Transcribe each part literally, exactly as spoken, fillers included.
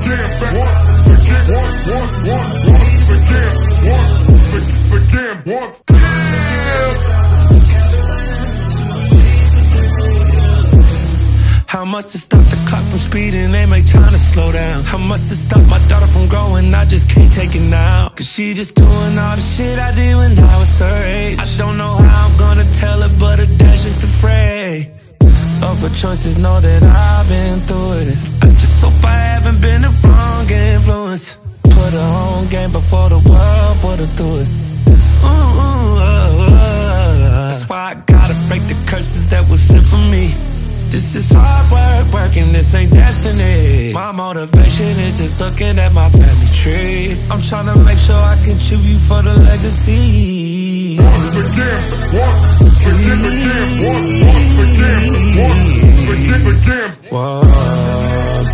How much to stop the clock from speeding, they make time to slow down. How much to stop my daughter from growing, I just can't take it now. Cause she just doing all the shit I did when I was her age. I don't know how I'm gonna tell her, but her dad's just afraid of her choices, know that I've been through it. I just hope I haven't been the wrong influence. Put her on game before the world put her through it. Ooh, ooh, uh, uh. That's why I gotta break the curses that was sent for me. This is hard work, working, this ain't destiny. My motivation is just looking at my family tree. I'm tryna make sure I contribute for the legacy. Once again, once again, again, once, once again, once again, again. Once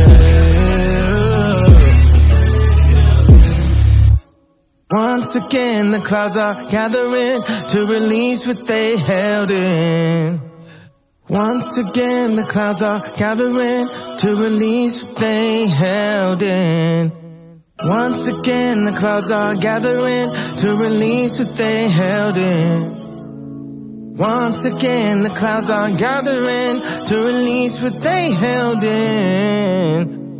again. Once again, the clouds are gathering to release what they held in. Once again, the clouds are gathering to release what they held in. Once again, the clouds are gathering to release what they held in. Once again, the clouds are gathering to release what they held in.